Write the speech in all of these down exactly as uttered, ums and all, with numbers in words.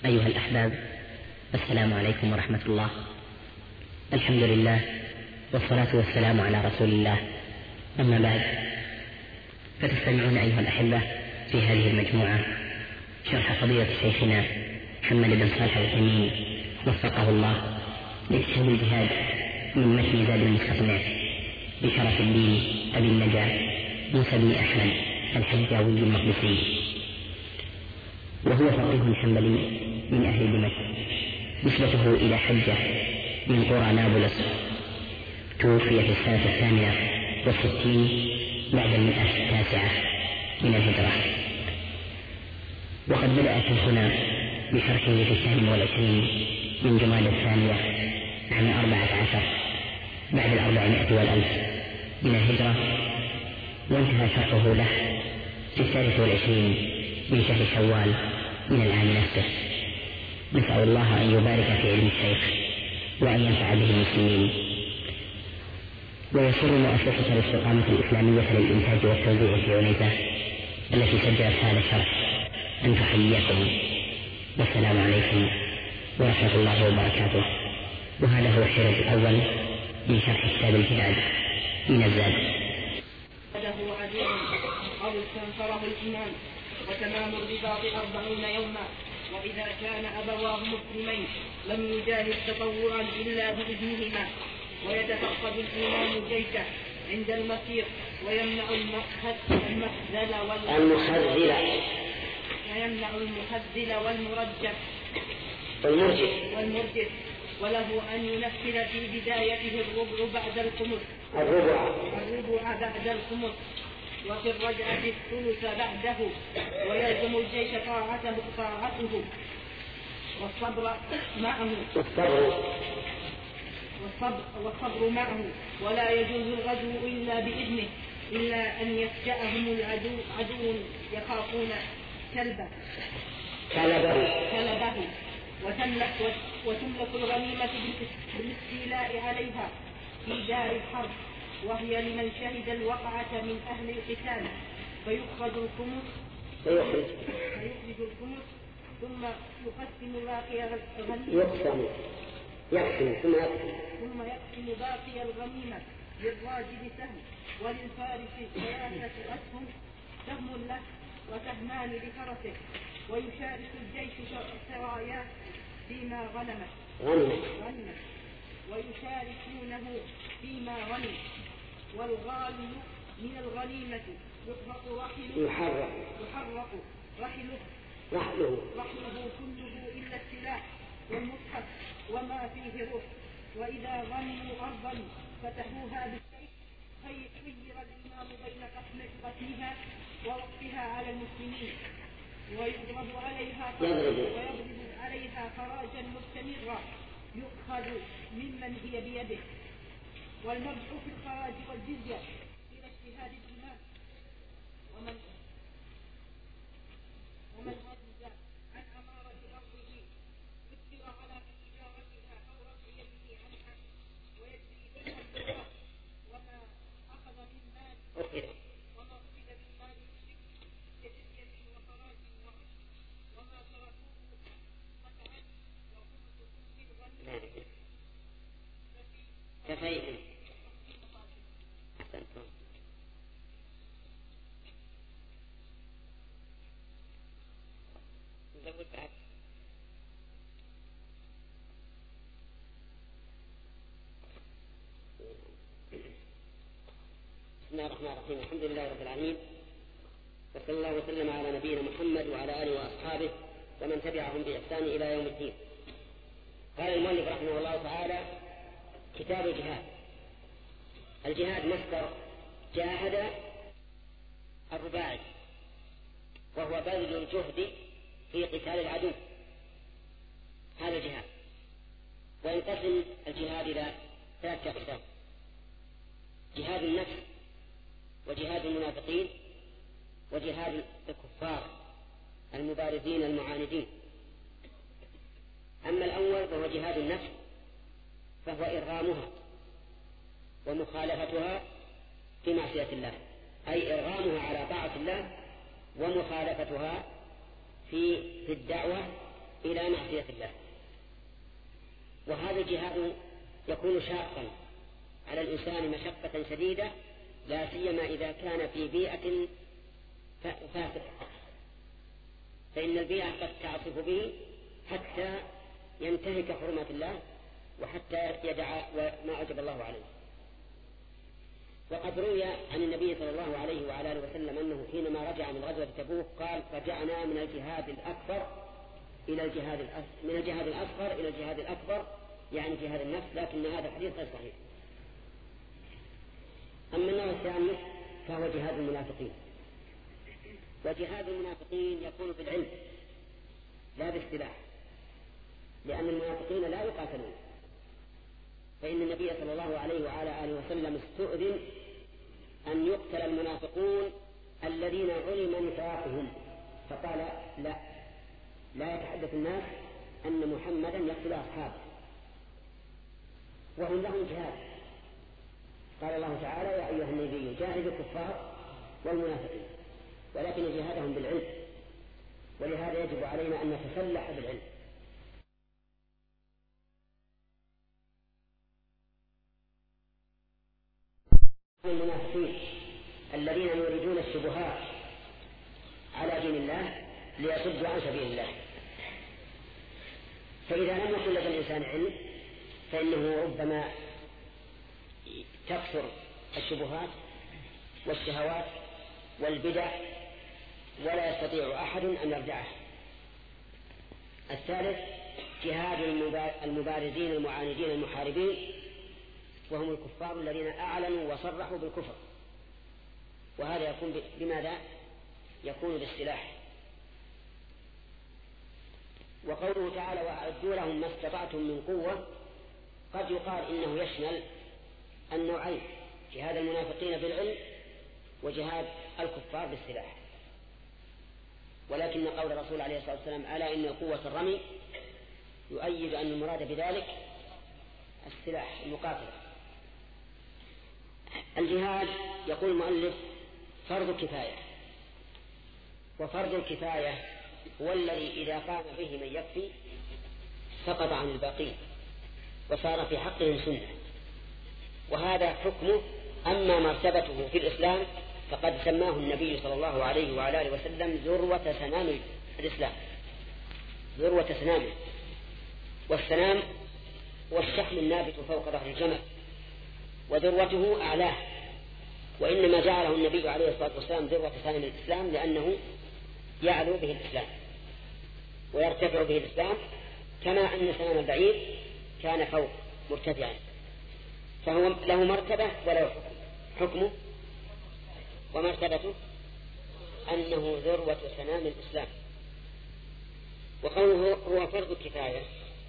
أيها الأحباب، السلام عليكم ورحمة الله. الحمد لله والصلاة والسلام على رسول الله، أما بعد، فتستمعون أيها الأحبة في هذه المجموعة شرح فضيلة شيخنا محمد بن صالح العثيمين وفقه الله لكتاب الجهاد من متن زاد المستقنع بشرف الدين أبي النجاة موسى بن أحمد الحجاوي المقدسي، وهو فقيه حنبلي من أهل دمشق، نسبته إلى حجة من قرى نابلس، توفي في السنة الثامنة والستين بعد المئة التاسعة من الهجرة. وقد بدأ شيخنا بشرحه في الثامن والعشرين من جمادى الثانية عام أربعة عشر بعد الأربعمائة والألف من الهجرة، وانتهى شرحه له في الثالث والعشرين من شهر شوال من العام نفسه. نسأل الله أن يبارك في علم الشيخ وأن ينفع به المسلمين. ويسر مؤسسة الاستقامة الإسلامية للإنتاج والتوزيع في عنيزة التي سجلت هذا الشرح أن تحييكم، والسلام عليكم ورحمة الله وبركاته. وهذا هو الشريط الأول من شرح كتاب الجهاد من الزاد. له عدو أو استنفره الإمام، وتمام الرباط أربعون يوما، وإذا كان أبواه مسلمين لم يجاهد تطوعا إلا بإذنهما، ويتفقد الإمام جيشه عند المسير، ويمنع المخذل المخذل ويمنع المخذل والمرجف والمرجف والمرجف وله أن ينفذ في بدايته الربع بعد الخمس الربع الربع بعد الخمس، وفي الرجعة الثلث بعده، ويلزم الجيش طاعته طاعته والصبر معه والصبر والصبر, والصبر معه، ولا يجوز الغزو إلا بإذنه، إلا أن يفجأهم العدو عدو يخافون كلبه كلبه كلبه وتملك وتملك الغنيمة بالاستيلاء عليها في دار الحرب، وهي لمن شهد الوقعة من أهل القتال، فيخرج الخمس فيخرج فيخرج الخمس ثم يقسم باقي الغنيمة يقسم يقسم ثم يقسم ثم يقسم باقي الغنيمة للراجل سهم وللفارس ثلاثة أسهم، سهم له وسهمان لفرسه، ويشارك الجيش سراياه فيما غنمه غنمه ويشاركونه فيما غنم. والغال من الغنيمة يحرق رحله يحرق يحرق رحله رحله رحله كله إلا السلاح والمصحف وما فيه روح. وإذا غنموا أرضا فتحوها بالسيف، خير الإمام بين قسمها ووقفها على المسلمين، ويضرب عليها ويضرب عليها خراجا مستمرا يؤخذ ممن هي بيده. والمرجع في الخراج والجزية إلى اجتهاد الإمام، ومن ومن عجز عن أمارة أرضه يسر على تجارتها أو رفع يده عنها، ويجري بها البقاء، وما أخذ من مال وما أخذ من مال الشرك كجزية وخراج وعشر، وما تركوه قطعا وخمس كل الغنم كفيء. نزود بعد. بسم الله الرحمن الرحيم، الحمد لله رب العالمين، وصلى الله وسلم على نبينا محمد وعلى آله وأصحابه ومن تبعهم بإحسان إلى يوم الدين. قال المؤلف رحمه الله تعالى: كتاب الجهاد. الجهاد مصدر جاهد الرباعي، وهو بذل الجهد في قتال العدو، هذا الجهاد. وينقسم الجهاد إلى ثلاثة أقسام: جهاد النفس، وجهاد المنافقين، وجهاد الكفار المبارزين المعاندين. أما الأول فهو جهاد النفس، فهو إرغامها ومخالفتها في معصية الله، أي إرغامها على طاعة الله ومخالفتها في في الدعوة إلى معصية الله. وهذا الجهاد يكون شاقا على الإنسان مشقة شديدة، لا سيما إذا كان في بيئة فاسدة، فإن البيئة قد تعصف به حتى ينتهك حرمات الله وحتى يدع ما أوجب الله عليه. وقد روي عن النبي صلى الله عليه وعلى آله وسلم أنه حينما رجع من غزوة تبوك قال: رجعنا من الجهاد الأكبر إلى الجهاد الأصغر من الجهاد الأصغر إلى الجهاد الأكبر، يعني جهاد النفس، لكن هذا الحديث غير صحيح. أما النوع الثاني فهو جهاد المنافقين. وجهاد المنافقين يكون بالعلم لا بالسلاح، لأن المنافقين لا يقاتلون، فإن النبي صلى الله عليه وعلى آله وسلم استؤذن أن يقتل المنافقون الذين علم نفاقهم، فقال: لا لا يتحدث الناس أن محمدا يقتل أصحابه وهم لهم جهاد. قال الله تعالى: يا أيها النبي جاهد الكفار والمنافقين، ولكن جهادهم بالعلم، ولهذا يجب علينا أن نتسلح بالعلم. المنافقين الذين يريدون الشبهات على دين الله ليصدوا عن سبيل الله، فإذا لم يكن لدى الإنسان علم فإنه ربما تكثر الشبهات والشهوات والبدع ولا يستطيع أحد أن يرجعه. الثالث جهاد المبارزين المعاندين المحاربين، وهم الكفار الذين أعلنوا وصرحوا بالكفر، وهذا يكون بماذا؟ يكون بالسلاح. وقوله تعالى: وأعدوا لهم ما استطعتم من قوة، قد يقال إنه يشمل النوعين: جهاد المنافقين بالعلم وجهاد الكفار بالسلاح. ولكن قول الرسول عليه الصلاة والسلام: ألا إن القوة الرمي، يؤيد أن المراد بذلك السلاح المقاتل. الجهاد يقول المؤلف فرض كفاية، وفرض الكفاية هو الذي إذا قام به من يكفي سقط عن الباقين وصار في حقهم سنة، وهذا حكمه. أما مرتبته في الإسلام فقد سماه النبي صلى الله عليه وعلى آله وسلم ذروة سنام الإسلام، ذروة سنامه. والسنام والشحم النابت فوق ظهر الجمل، وذروته أعلاه. وإنما جعله النبي عليه الصلاة والسلام ذروة سنام الإسلام لأنه يعلو به الإسلام ويرتفع به الإسلام، كما أن سنام البعير كان فوق مرتفعا، فهو له مرتبة وله حكم. حكمه ومرتبته أنه ذروة سنام الإسلام. وقوله هو فرض كفاية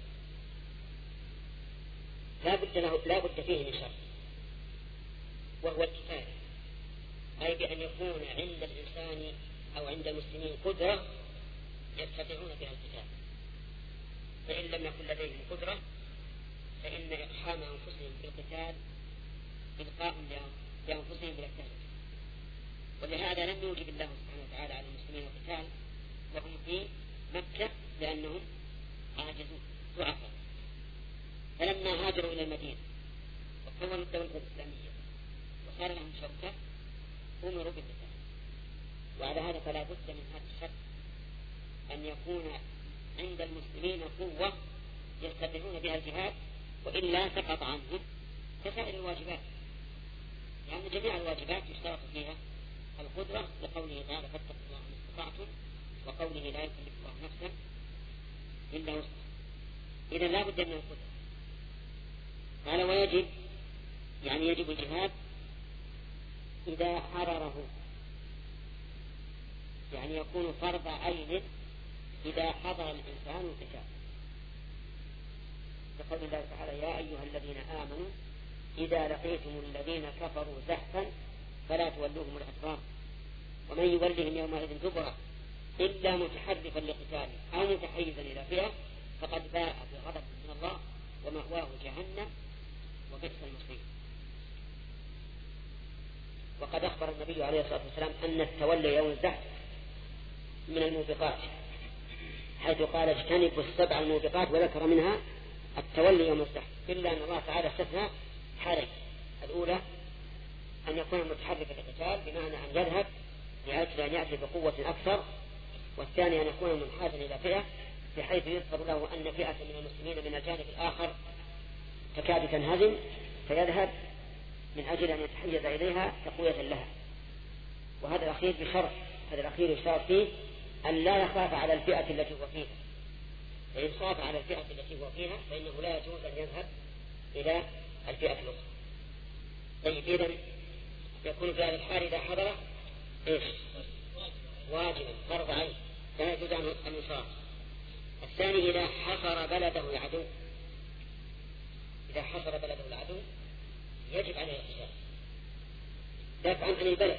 لا بد له لا بد فيه من شرط، وهو الكفاية، أي بأن يكون عند الإنسان أو عند المسلمين قدرة يستطيعون بها القتال. فإن لم يكن لديهم قدرة فإن إقحام أنفسهم بالقتال إلقاء لأنفسهم بلا التهلكة. ولهذا لم يوجب الله سبحانه وتعالى على المسلمين القتال وهم في مكة لأنهم عاجزون ضعفاء. فلما هاجروا إلى المدينة وكونوا الدولة الإسلامية وصار لهم شوكة أمروا بالقتال. وعلى هذا فلا بد من هذا الشرط، أن يكون عند المسلمين قوة يستطيعون بها الجهاد، وإلا سقط عنهم كسائر الواجبات، يعني جميع الواجبات يشترط فيها القدرة، لقوله تعالى: فاتقوا الله ما استطعتم، وقوله: لا يكلف الله نفسا إلا وسعها. إذا لا بد من القدرة. قال: ويجب، يعني يجب الجهاد إذا حضره، يعني يكون فرض عين إذا حضر الإنسان القتال، لقول الله تعالى: يا أيها الذين آمنوا إذا لقيتم الذين كفروا زحفا فلا تولوهم الأدبار ومن يولهم يومئذ دبره إلا متحرفا لقتال أو متحيزا إلى فئة فقد باء بغضب من الله ومأواه جهنم وبئس المصير. وقد أخبر النبي عليه الصلاة والسلام أن التولي يوم الزحف من الموبقات. حيث قال اجتنبوا السبع الموبقات وذكر منها التولي يوم الزحف، إلا أن الله تعالى استثنى حالين: الأولى أن يكون متحرك القتال بمعنى أن يذهب لأجل أن يأتي بقوة أكثر، والثاني أن يكون منحازا إلى فئة بحيث يذكر له أن فئة من المسلمين من الجانب الآخر تكاد تنهزم فيذهب من أجل أن يتحيز إليها تقوية لها. وهذا الأخير بشرط، هذا الأخير يشترط فيه أن لا يخاف على الفئة التي هو فيها، فإن خاف على الفئة التي هو فيها فإنه لا يجوز أن يذهب إلى الفئة الأخرى. طيب إذن يكون في هذا الحال إذا حضر إيش؟ واجبا فرض عين لا يجوز عنه الانصراف. الثاني إذا حصر بلده العدو، إذا حصر بلده العدو يجب عليه القتال دافعا عن البلد،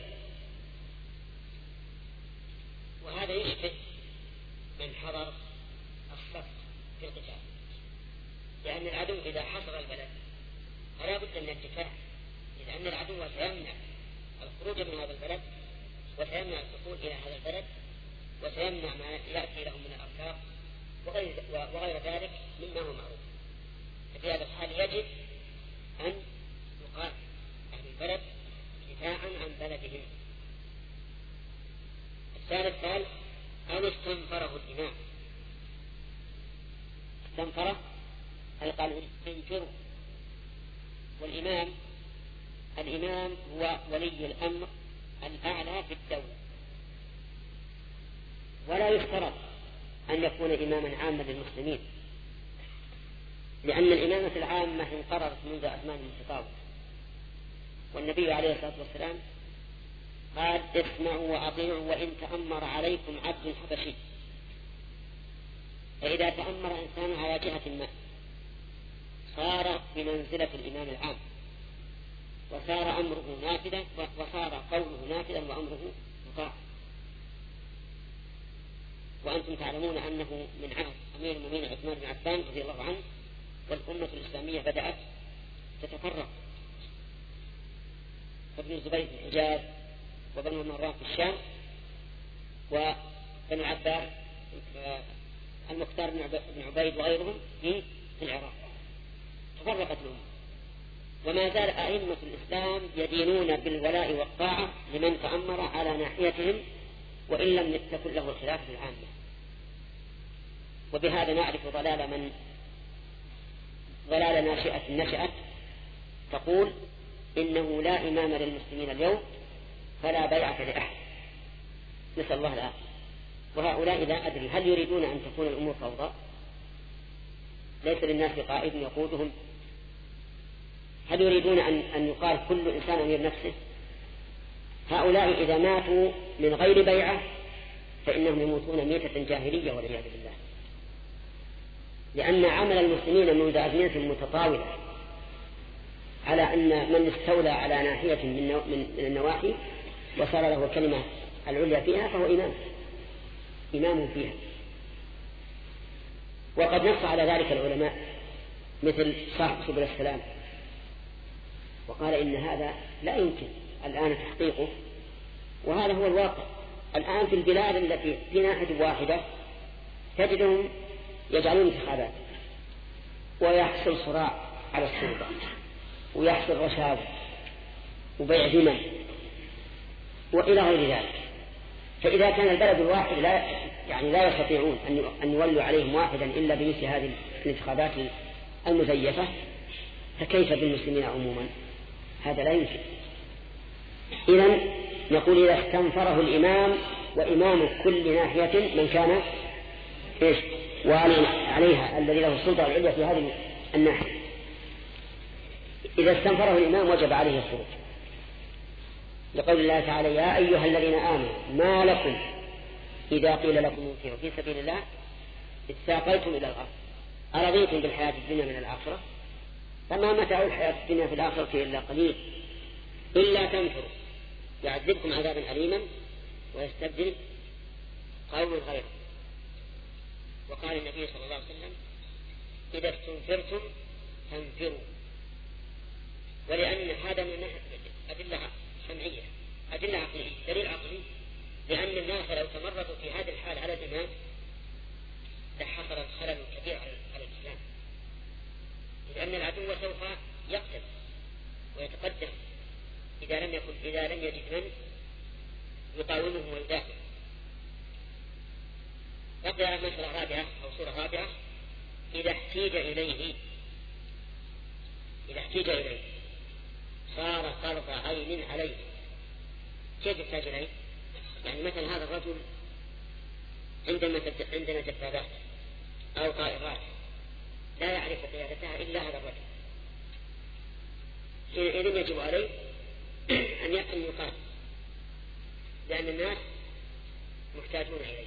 وهذا يشبه من حضر الصف في القتال، لأن العدو إذا حصر البلد فلا بد من الدفاع، لأن العدو سيمنع الخروج من هذا البلد وسيمنع الدخول إلى هذا البلد وسيمنع ما يأتي لهم من الأركاب وغير, وغير ذلك مما هو معروف. ففي هذا الحال يجب أن يقاتل أهل البلد دفاعا عن بلدهم. الثالث قال أن استنفره الإمام. استنفره أي قال انفروا. والإمام الإمام هو ولي الأمر الأعلى في الدولة، ولا يشترط أن يكون إماما عاما للمسلمين، لأن الإمامة العامة انقررت منذ أزمان متطاولة، والنبي عليه الصلاة والسلام قال اسمعوا وأطيعوا وإن تأمر عليكم عبد حبشي. فإذا تأمر إنسان على جهة ما صار بمنزلة الإمام العام، وصار أمره نافذا، وصار قوله نافذا وأمره مطاع. وأنتم تعلمون أنه من عهد أمير المؤمنين عثمان بن عفان رضي الله عنه والأمة الإسلامية بدأت تتفرق، فابن الزبير في الحجاز، وبنو المراء في الشام، وبنو عباس المختار بن عبيد وغيرهم في العراق. تفرقت الأمة، وما زال أئمة الإسلام يدينون بالولاء والطاعة لمن تأمر على ناحيتهم وإن لم تكن له الخلافة العامة. وبهذا نعرف ضلال من ضلال ناشئة نشأت تقول إنه لا إمام للمسلمين اليوم فلا بيعة لأحد، نسأل الله العافية. وهؤلاء لا أدري هل يريدون أن تكون الأمور فوضى؟ ليس للناس قائد يقودهم؟ هل يريدون أن, أن يقال كل إنسان أمير نفسه؟ هؤلاء إذا ماتوا من غير بيعة فإنهم يموتون ميتة جاهلية والعياذ بالله، لأن عمل المسلمين منذ أزمنة متطاولة على أن من استولى على ناحية من النواحي وصار له الكلمة العليا فيها فهو إمام إمام فيها. وقد نص على ذلك العلماء مثل صاحب سبل السلام، وقال إن هذا لا يمكن الآن تحقيقه، وهذا هو الواقع الآن في البلاد التي في ناحية واحدة تجدهم يجعلون انتخابات ويحصل صراع على السلطة ويحصل رشاوى وبيع ذمم وإلى غير ذلك. فإذا كان البلد الواحد لا يعني لا يستطيعون أن يولوا عليهم واحدا إلا بمثل هذه الانتخابات المزيفة، فكيف بالمسلمين عموما؟ هذا لا يمكن. إذن نقول إذا استنفره الإمام وإمام كل ناحية من كان إيش والي عليها الذي له السلطة العليا في هذه الناحية، إذا استنفره الإمام وجب عليه الخروج، لقول الله تعالى يا أيها الذين آمنوا ما لكم إذا قيل لكم انفروا في سبيل الله استاقيتم إلى الأرض أرضيتم بالحياة الدنيا من الآخرة فما متاع الحياة الدنيا في الآخرة إلا قليل إلا تنفروا يعذبكم عذابا أليما ويستبدل قوم غيره. وقال النبي صلى الله عليه وسلم إذا استنفرتم فانفروا، ولأن هذا من أدلة سمعية أدلة عقلية دليل عقلي، لأن الناس لو تمردوا في هذا الحال على الإمام لأن العدو سوف يقتل ويتقدم إذا لم يكن إذا لم يجد من يقاومه ويدافع. نقرأ مسألة رابعة أو سورة رابعة: إذا احتيج إليه إذا احتيج إليه صار فرض عين عليه. كيف يحتاج إليه؟ يعني مثلا هذا الرجل عندما عندنا دبابات أو طائرات لا يعرف قيادتها إلا هذا الرجل، إذن يجب عليه أن يقاتل، لأن الناس محتاجون إليه.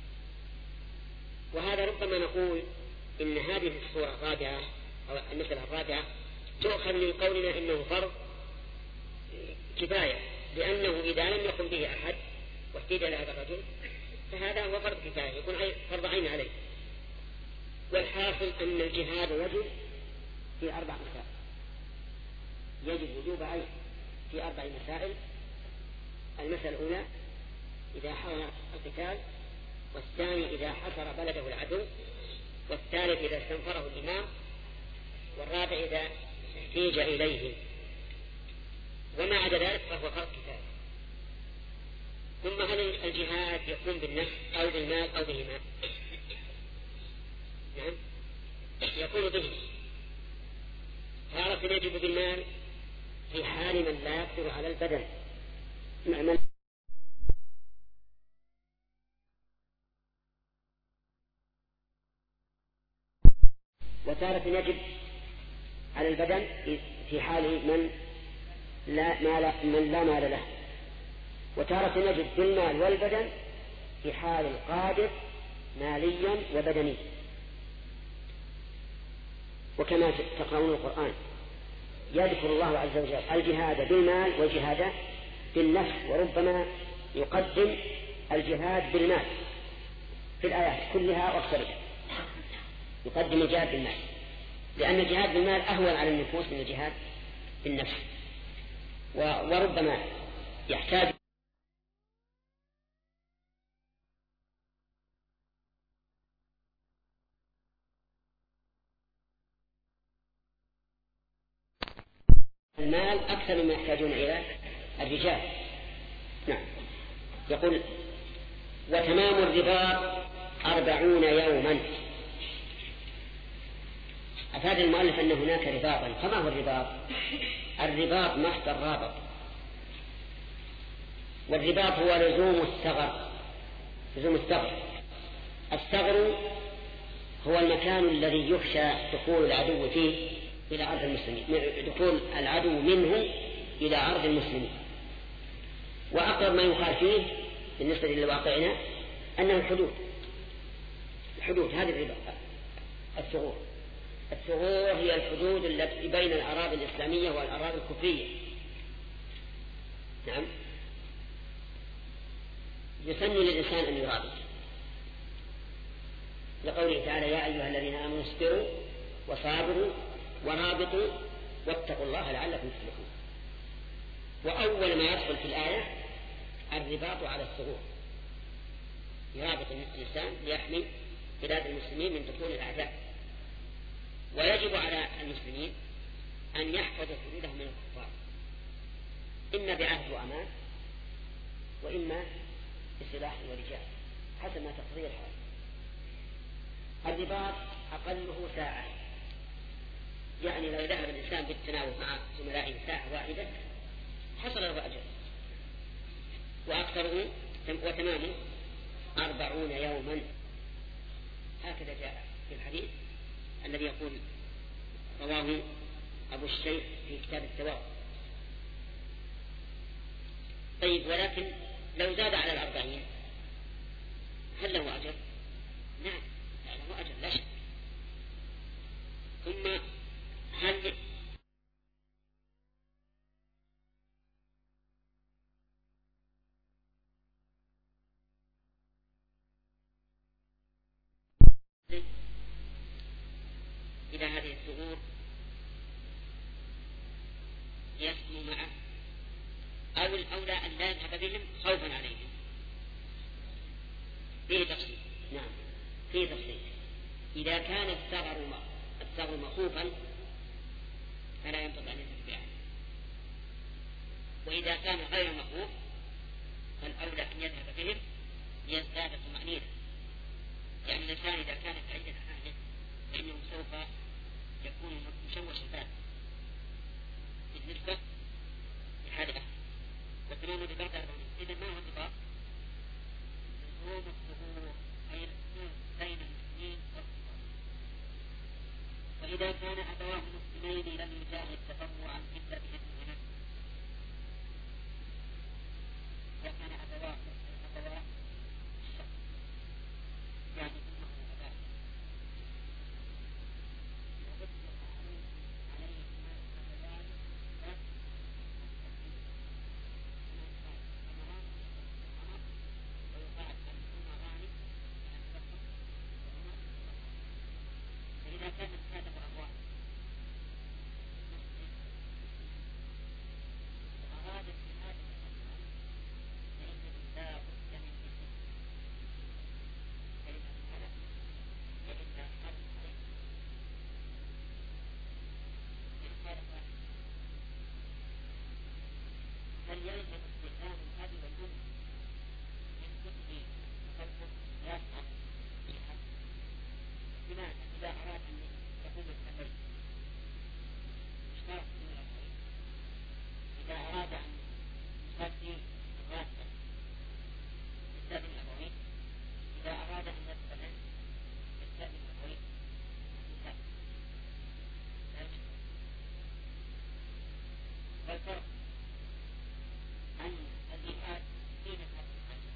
وهذا ربما نقول إن هذه الصورة الرابعة أو المسألة الرابعة تؤخذ من قولنا إنه فرض كفاية، لأنه إذا لم يقم به أحد واحتاج إلى هذا الرجل فهذا هو فرض كفاية، يكون فرض عين عليه. والحاصل أن الجهاد وجب في أربع مسائل، يجب وجوب عين في أربع مسائل. المسألة الأولى إذا حضر القتال، والثاني إذا حصر بلده العدو، والثالث إذا استنفره الإمام، والرابع إذا احتيج إليه. وما عدا ذلك فهو فرض كفاية. ثم هل الجهاد يكون بالنفس أو بالمال أو بهما؟ نعم يكون به. تارة يجب بالمال في حال من لا يقدر على البدن مع من وتارة يجب على البدن في حال من لا مال من لا مال له. وتارة يجب بالمال والبدن في حال القادر ماليا وبدنيا. وكما تقرؤون القرآن يذكر الله عز وجل الجهاد بالمال والجهاد بالنفس، وربما يقدم الجهاد بالمال في الآيات كلها واكثرها، يقدم الجهاد بالمال، لأن الجهاد بالمال أهون على النفوس من الجهاد بالنفس. وربما يحتاج المال أكثر مما يحتاجون إلى الرجال. نعم. يقول: وتمام الرباط أربعون يوما. أفاد المؤلف أن هناك رباطا. فما هو الرباط؟ الرباط مصدر رابط، والرباط هو لزوم الثغر. لزوم الثغر الثغر هو المكان الذي يخشى دخول العدو فيه إلى أرض المسلمين، دخول العدو منه إلى أرض المسلمين. وأقرب ما يقال فيه بالنسبة لواقعنا أنه الحدود. الحدود هذه الرباط. الثغور الثغور هي الحدود التي بين الأراضي الإسلامية والأراضي الكفرية. نعم. يسن للإنسان أن يرابط، لقوله تعالى: يا أيها الذين آمنوا اصبروا وصابروا ورابطوا واتقوا الله لعلكم تفلحون. وأول ما يدخل في الآية الرباط على الثغور، يرابط الإنسان ليحمي بلاد المسلمين من دخول الأعداء. ويجب على المسلمين أن يحفظوا حدودهم من الكفار، إما بعهد وأمان وإما بسلاح ورجال حسب ما تقضي الحال. الرباط أقله ساعة، يعني لو ذهب الإنسان بالتناوب مع زملائه ساعة واحدة حصل له أجر. وأكثره وتمامه أربعون يوما. هكذا جاء في الحديث الذي يقول رواه أبو الشيخ في كتاب الثواب. طيب، ولكن لو زاد على الأربعين هل له أجر؟ نعم له أجر لا شك. ثم هل إلى هذه الثغور يسكن معه، أو الأولى أن لا يذهب بهم خوفا عليهم؟ فيه تفصيل. نعم فيه تفصيل. إذا كان الثغر الثغر مخوفا فلا ينبغي أن ينتفع. وإذا كان غير مخوف فالأولى أن يذهب بهم ليزداد طمأنينة، يعني الإنسان إذا كان بعيدا عن أهله فإنه سوف يكون مشوش البال بالنسبة لحال أهله. وكمان ببعض أربعين إذا ما هو انضباط لزوم الظهور أي الحدود بين المسلمين والكفار. وإذا كان أبواه مسلمين لم يجاهد تطوعا إلا بإذنهما. إذا كان أبواه أبواه الشخص يعني أنه أباه وأطلق عليهما الأبوان ويقال الأمران فإذا كانت هذا الأبوان وأراد اتحاد الأبوان فإنه لا بد من إذنه، فإن الحلف وإلا حرم عليه إن خالف هل يلزم استئذان الأب والأم من كتب تصرف يفعل في حق؟ لماذا إذا أراد أن يقوم بالتمرين اشترط من الأخرين؟ إذا أراد أن يصلي الراتب يستأذن الأبوين، إذا أراد أن يدخل يستأذن الأبوين لا يجب. والفرق أن الجهاد فيه الحق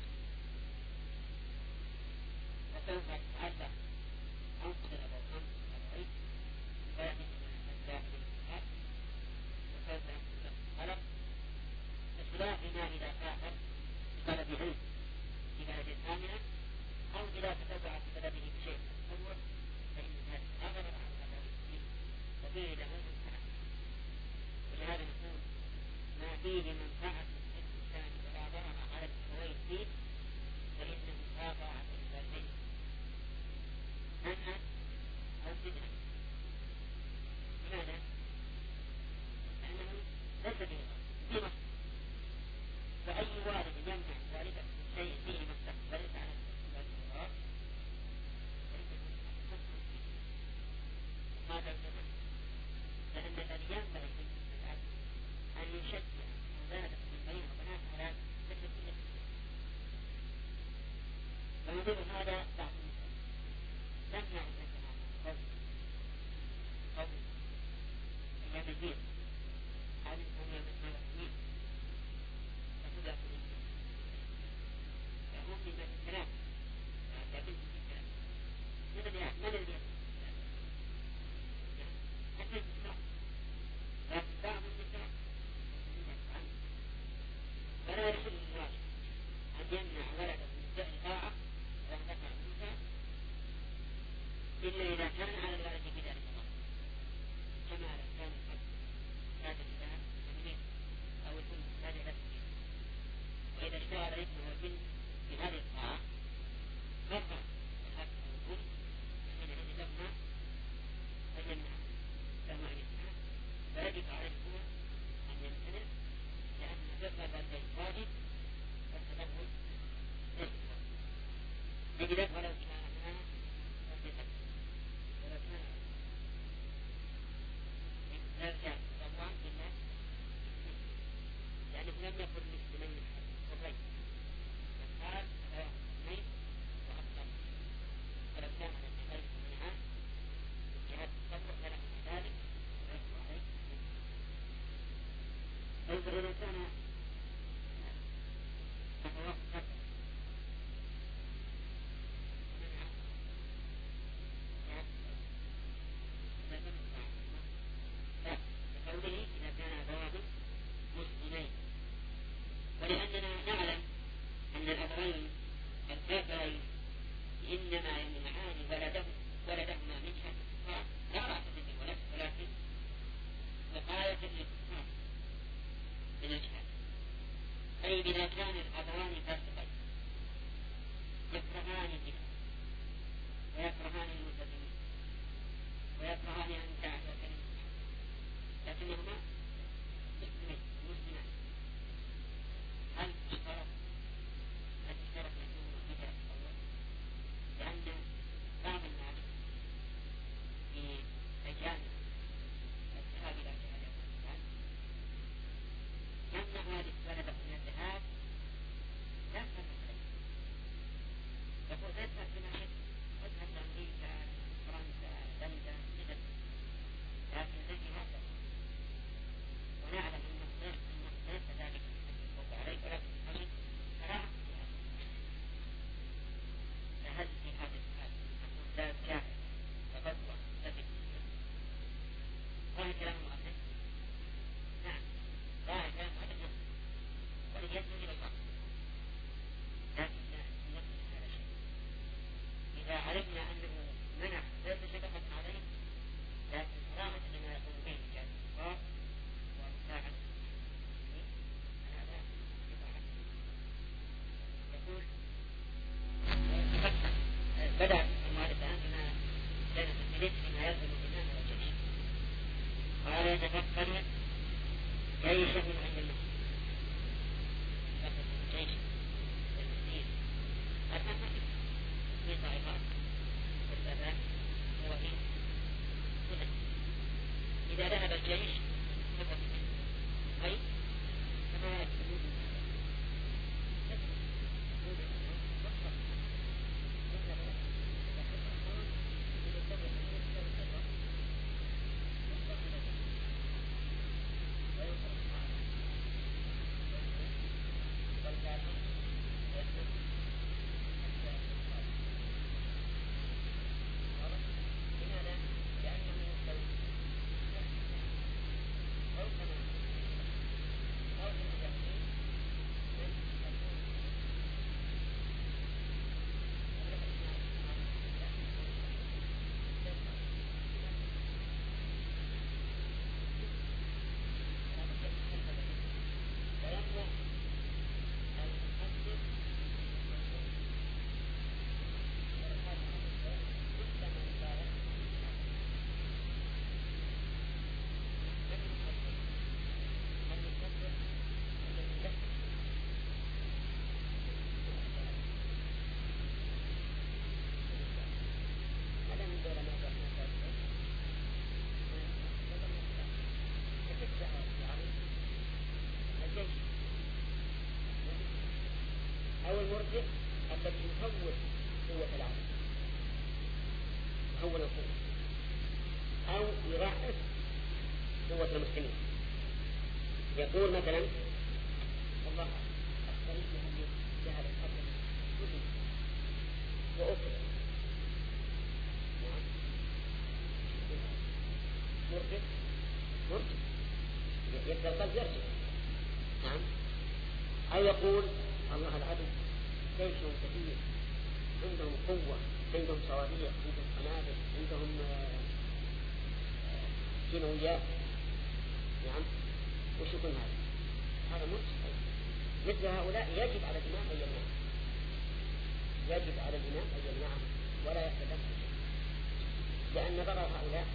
وسوف يتعلق أنقذ الأبوين الأبوين ويأتي من الأجزاء للجهاد وسوف ينقذ الخلق بخلاف ما إذا سافر بطلب علم في بلد آمنة أو إذا تتبع في بلده بشيء متصور فإن ذلك لا ضرر على الأبوين وفيه له منفعة. ولهذا نقول ما فيه منفعة للإنسان ولا ضرر على الأبوين فيه فإنه لا طاعة للوالدين منعا أو بدعا. لماذا؟ لأنه ليس به ضرر فأي والد يمنع والده من شيء فيه مصلحة وليس على الضرر ماذا الجمع؟ لأن الذي ينبغي أن يشجع أولاده من بين وبنات على تشجيع ويدير هذا بعض النساء لم يعد لنا قول قول أيام البيض هذه الأمور المسؤولين فتبقى في الإنسان فهم من الكلام حتى بنت الكلام من الذي من الذي حتى النساء لكن بعض النساء فلا يحل الواجب أن يمنع ولده من فعل طاعة ويدفع النساء إلا إذا كان على الولد في ذلك الأمر كما لو كان الحد هذا الإنسان يمين أو يكون هذا نفسه وإذا اشتغل الابن والبنت في هذه الطاعة رفع الحد أو الأم حينئذ لهما فيمنع لهما أن يمنع فيجب عليهما أن يمتنع لأن بر الوالدين واجب والتدخل ليس واجب. نجد ولو كان صديقا ولو كان لا يرجع طبعا إلا لأنه لم يكن مسلمين قبلين فقال أبواه مسلمين وأسلم ولو كان من غير منها الجهاد التطوع فله ذلك ويجب عليه فإذا إذا كان أبواه قتل ومنع لا بقوله إذا كان أبواه مسلمين. ولأننا نعلم أن الأبوين الكافرين إنما يمنعان ولدهم ولدهما من شأن الكفار لا رأفة بالولد ولكن وقاية للكفار من الجهاد. أي إذا كان الأبوان فاسقين يكرهان الجهاد ويكرهان الملتزمين ويكرهان أن تعد كلمة لكن كلام المؤلف؟ نعم ظاهر كلام المؤلف ولم يسلم إلى البعض، لكن لا نقصد هذا الشيء. إذا علمنا أنه منع ليس شفقة عليه، لكن كرامة لما يكون به جاء الكفار ومساعدة المسلمين هذا يبقى يقول بدأ المؤلف الآن بما كان تدريس فيما يلزم الإمام والجيش. قال يتفكر جيشه من عند المسلمين، يتفكر جيش المسلمين أتفكر في طائفات والبابات هو إيه هدى. إذا ذهب الجيش فقط أي كما يكتبون أو المرجع الذي يهول قوة العدل، يهول القوة أو يضعف قوة المسلمين. يقول مثلا والله الطريق الذي ذهب القبل كله وأكل مرجع مرجع يبدأ القلب يرجع. نعم. أو يقول الله العدو جيشهم كثير، عندهم قوة، عندهم صواريخ، عندهم قنابل، عندهم كيماويات. نعم. وش يكون هذا؟ هذا مستحيل. مثل هؤلاء يجب على الإمام أن يمنعهم، يجب على الإمام أن يمنعهم ولا يتدخل، لأن ضرر هؤلاء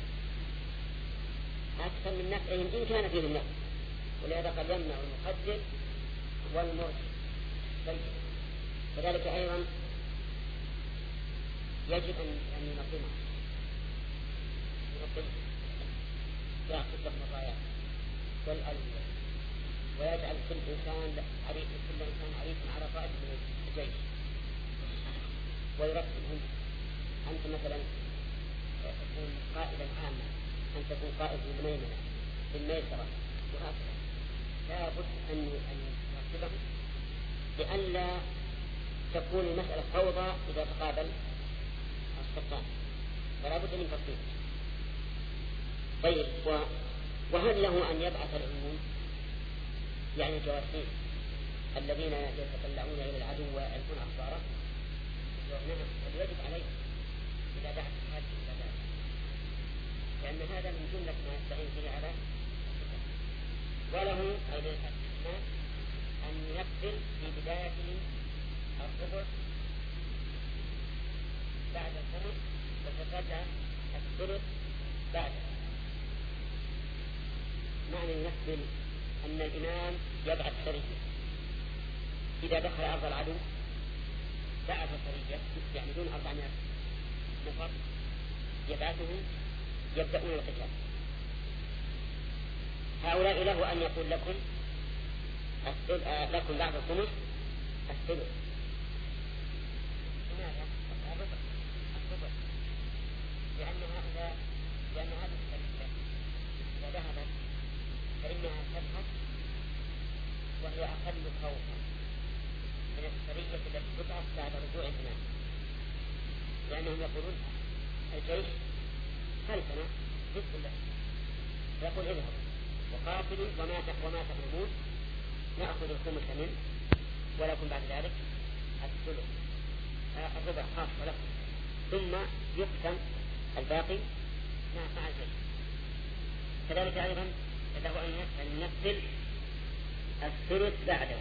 أكثر من نفعهم إن كان فيهم نفع. ولهذا قد يمنع المقدم والمرجع. طيب كذلك أيضا يجب أن ينظمه ينظمه يأخذ لهم الرايات والألوية ويجعل كل إنسان عريف كل إنسان عريف على قائد من الجيش ويرتبهم. أنت مثلا تكون قائدا عاما، أن تكون قائد للميمنة للميسرة وهكذا. لا بد أن يرتبهم لئلا تكون المسألة فوضى إذا تقابل السلطان، فلا بد من ترتيب. طيب وهل له أن يبعث العموم يعني الجواسيس الذين يتطلعون إلى العدو ويعرفون أخباره؟ نعم، يجب عليه إذا بعث هذه البلاد، لأن هذا من جملة ما يستعين به على السلطان. وله أيضا الإسلام أن ينفذ في بداية الربع بعد الخمس وتتبع الثلث بعد. معنى ينفذ أن الإمام يبعث سرية إذا دخل أرض العدو، بعث سرية يعني دون أربعمائة نفر يبعثهم يبدأون القتال. هؤلاء له أن يقول لكم لكم بعد الخمس الثلث. لماذا؟ الربع الربع لأن هذا لأن هذه السرية إذا ذهبت فإنها تذهب وهي أقل خوفا من السرية التي تبعث بعد رجوع الإمام، لأنهم يقولون الجيش خلفنا بسم الله فيقول اذهبوا وقاتلوا وما وما تغنمون نأخذ الخمس منه ولكم بعد ذلك الثلث الربع خاص ولكم، ثم يقسم الباقي مع الجيش. كذلك أيضا له أن ينفذ الثلث بعده.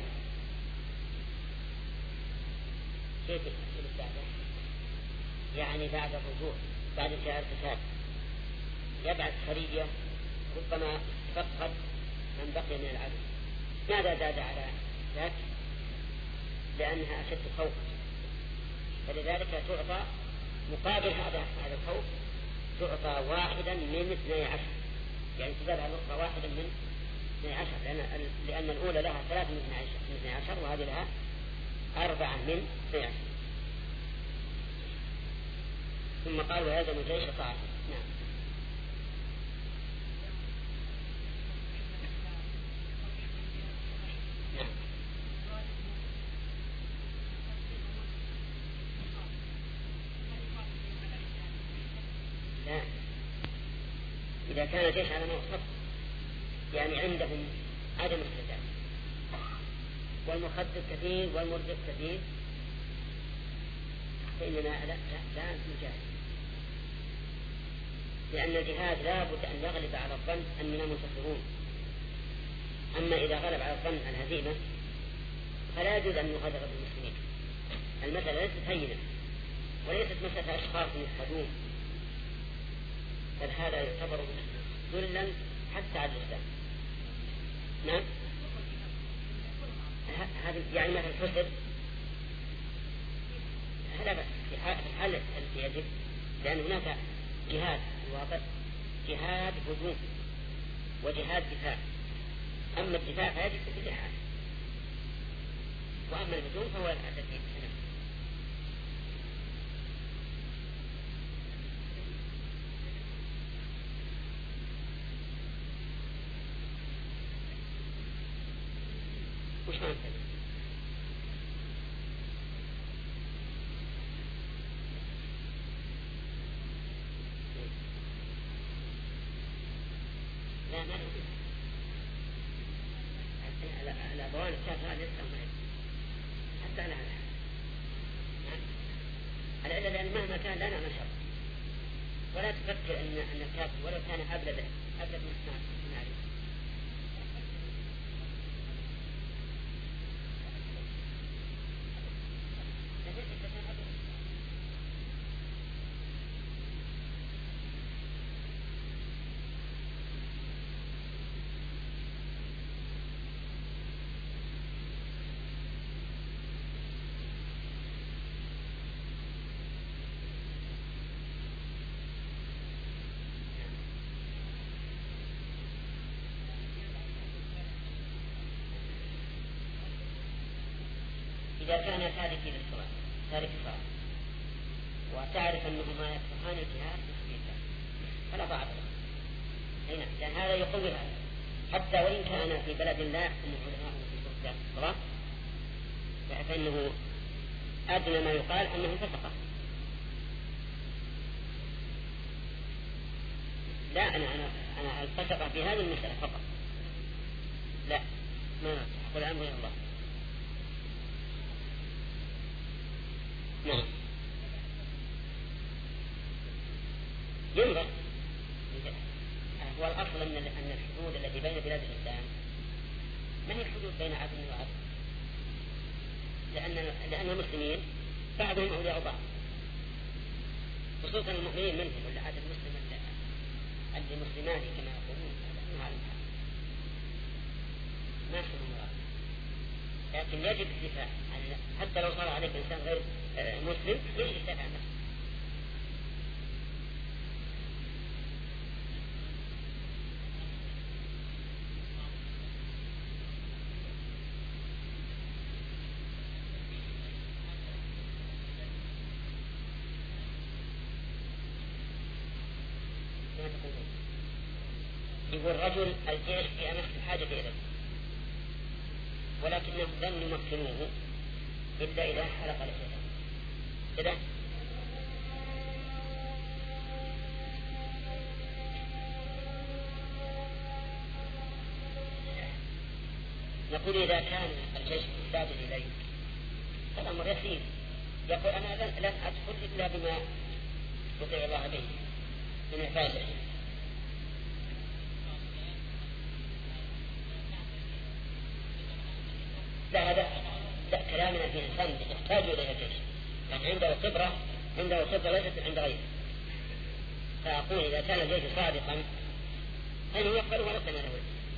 كيف الثلث بعده؟ يعني بعد الرجوع، بعد انتهاء القتال يبعث سرية ربما تفقد من بقي من العدو. ماذا زاد على ذلك؟ لأنها أشد خوفا، فلذلك تعطى مقابل هذا هذا الخوف تعطى واحدا من اثني عشر، يعني تزاد على الأخرى واحدا من اثني عشر، لأن, لأن الأولى لها ثلاثة من اثني عشر وهذه لها أربعة من اثني عشر. ثم قال ويلزم الجيش طاعة. نعم. نعم. لا، إذا كان الجيش على موقف يعني عندهم عدم السداد والمخدر كثير والمرجف كثير فإننا لا, لا, لا نجاهد، لأن الجهاد لا بد أن يغلب على الظن أننا منتصرون. أما إذا غلب على الظن الهزيمة فلا يجوز أن نغادر بالمسلمين. المسألة ليست هينة وليست مسألة أشخاص يفقدون، بل هذا يعتبر ذلا حتى على الإسلام. نعم. هذا يعني مثل الحسر هذا بس في حالة التي يجب، لأن هناك جهاد واضح، جهاد هجوم وجهاد دفاع. أما الدفاع فيجب في كل حال، وأما الهجوم فهو الذي يتسنى. وش معنى لا ما نقول الأبوان الشافعة لسه ما حتى لا العلة، لأن مهما كان لا نعمل شر، ولا تفكر أن أن الكافر ولو كان أبلد أبلد من النار. إذا كان تارك للصلاة تارك الصلاة وتعرف أنهما يكفران الجهاد بسبيل فلا ضعف له. نعم، لأن هذا يقوي هذا، حتى وإن كان في بلد لا يحكم العلماء في ترك الصلاة فإنه أدنى ما يقال أنه فسق. لا أنا أنا أنا الفسق في هذه المسألة فقط، لا ما أقول الأمر إلى الله. نعم. ينظر، هو الأصل أن أن الحدود التي بين بلاد الإسلام ما هي حدود بين عدل وعدل، لأن لأن المسلمين بعضهم أولياء بعض، خصوصا المؤمنين منهم، ولا عاد المسلم المسلمان كما يقولون هذا على الحال ما في مراد، لكن يجب الدفاع حتى لو صار عليك إنسان غير مسلم يجب الدفاع عنه. يقول رجل الجيش في أمس الحاجة إليه ولكنهم لم يمكنوه إلا إذا حلق لحيته كده، نقول إذا كان الجيش محتاج إليه فالأمر يسير، يقول أنا لن, لن أدخل إلا بما يطيع الله به من الفائدة. لا هذا لا كلامنا في إنسان يحتاج إلى الجيش، يعني عنده خبرة عنده خبرة ليست عند غيره. فأقول إذا كان الجيش صادقا فإنه يقبل ولكن له.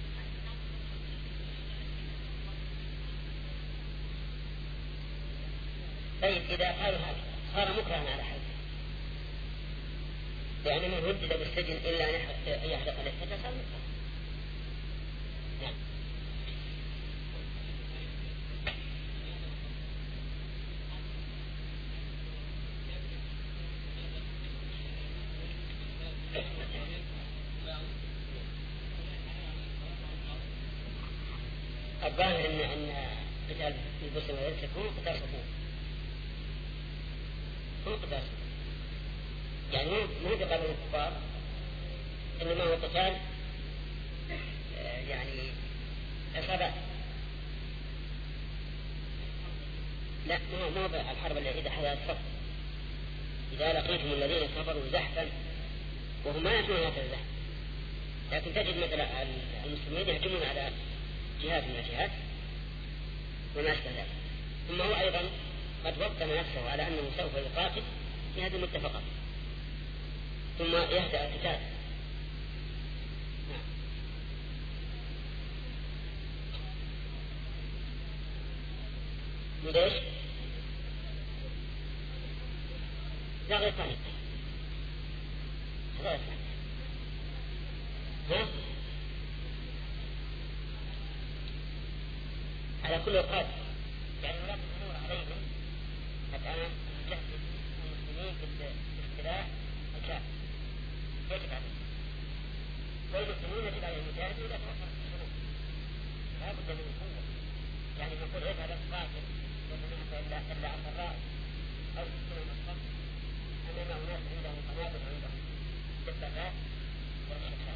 طيب إذا قالوا هذا صار مكرها على حد، يعني من هدد بالسجن إلا أن يحدث عليه حتى صار مكرها. نعم. الظاهر أن أن قتال البوسنة والهرسك هو قتال صفوف، هو قتال صفوف، يعني مو بقتال الكفار، إنما هو قتال يعني عصابات. لا مو مو الحرب اللي إذا حدث الصف، إذا لقيتم الذين كفروا زحفا وهم ما يسمعون هذا الزحف، لكن تجد مثلا المسلمين يهجمون على جهات من الجهات وما أشبه ذلك. ثم هو أيضا قد وطن نفسه على أنه سوف يقاتل في هذه المتفقات ثم يهدأ القتال. نعم. ليش؟ لا غير ثاني هذا ثاني. ها؟ على كل قادر، يعني ولاة الأمور عليهم الآن تهدد المسلمين بالاستيلاء الكافر، يجب عليهم، والمسلمين يجب عليهم المجاهدين إذا توفرت الشروط، لا بد من القوة. يعني نقول اذهب القاتل ومنعت إلا إلا عن الراء أو تكون الصف أمام أناس عندهم قنابل عندهم دبابات ورشاشات.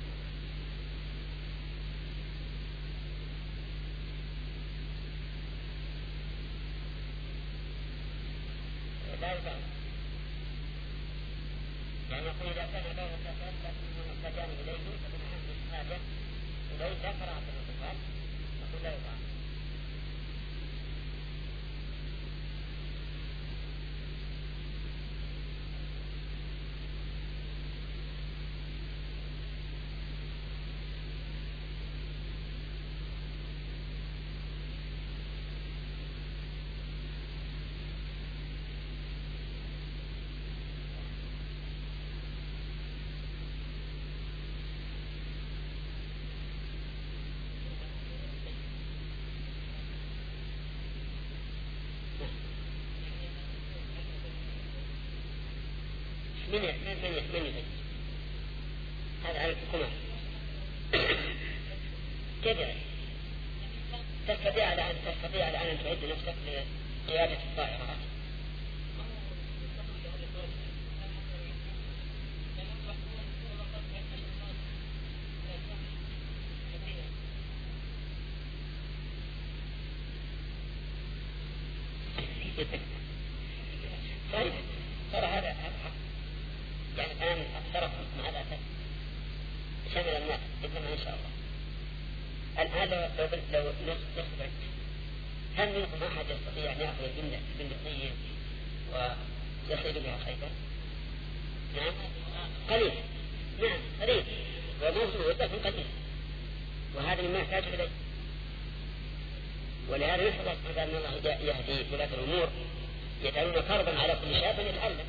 لا يبان، يعني يقول إذا كان بين الكافرين لكنهم محتاجان إليه فمن أهم الحاجة إليه لا كراهة الانتقال، يقول لا يبان. من من من من يبين هذا على الحكومة كذا تستطيع على أن تستطيع على أن تعد نفسك لقيادة الطائرات. طيب ترى هذا هذا يعني الآن الطرف مع الأسف شمل الناس إنما إن شاء الله. الآن لو لو لو نخبر هل منكم أحد يستطيع أن يأخذ البندق البندقية ويصيد بها خيبة؟ نعم قليل، نعم قليل وموجود لكن قليل، وهذا مما يحتاج إليه. ولهذا نسأل الله سبحانه أن الله يهدي ولاة الأمور يجعلون فرضا على كل شاب أن يتعلم.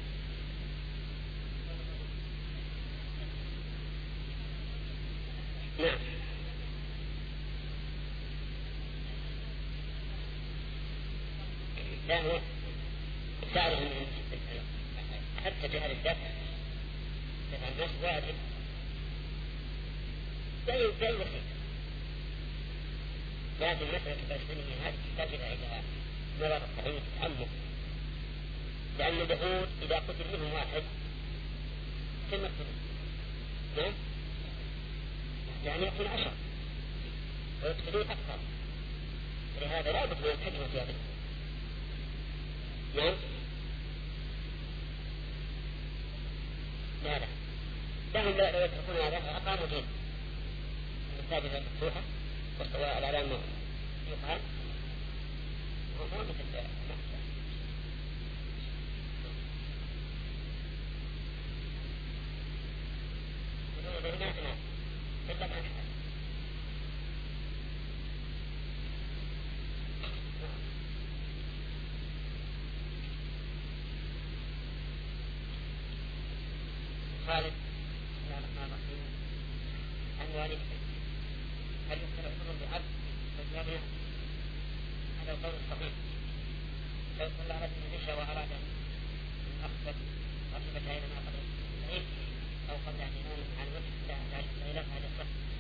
نعم لا هو تعرف حتى جهل الدفع دفع الناس واجب لا يوصيك، لكن مسألة الفلسطينيين هذه تحتاج إلى نظر بعين تعمق، لأن اليهود إذا قتل منهم واحد ثم يقتلون. نعم يعني يكون عشر، ويفسدون أكثر. لهذا لا بد من الحكمة في هذا. نعم. لا لا لهم لو يتركون هذا أقاموا دين. المساجد مفتوحة والإعلام يقال هو مثل بيناتنا إلا ما نحن. خالد لا ما رحيم عن والدك هل يمكن الحكم بعبد فجابنا؟ هذا القول الصحيح. لو صلى رجل العشاء وأراد أن أخبر رحمة إلى ما قبل الصحيح أو قبل اعتنان عن وجه لا لا لا هذا الصح.